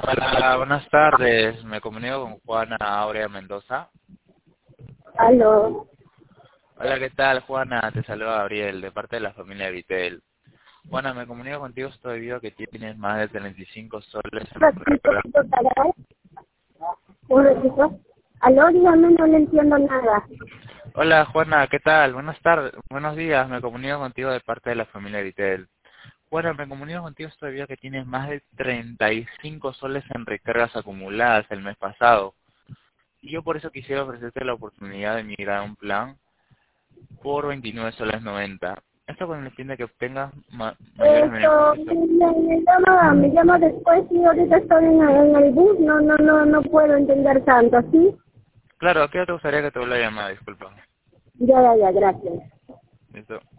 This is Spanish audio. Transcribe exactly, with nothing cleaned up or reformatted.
Hola, buenas tardes. Me comunico con Juana Aurea Mendoza. Aló. Hola, ¿qué tal, Juana? Te saluda Gabriel, de parte de la familia Vitel. Juana, me comunico contigo estoy debido a que tienes más de treinta y cinco soles en Un ratito, caray. Un ratito. Aló, dígame, no le entiendo nada. Hola, Juana, ¿qué tal? Buenas tardes, buenos días. Me comunico contigo de parte de la familia Vitel. Juana, me comunico contigo estoy debido a que tienes más de treinta y cinco soles en recargas acumuladas el mes pasado. Y yo por eso quisiera ofrecerte la oportunidad de migrar a un plan por veintinueve soles noventa. Esto con el fin de que obtengas ma mayores Esto, beneficios. me, me llama, me llama después y ahorita estoy en, en el bus, no, no, no, no puedo entender tanto, ¿sí? Claro, ¿a qué hora te gustaría que te vuelva a llamar? Disculpa. Ya, ya, ya, gracias. Listo.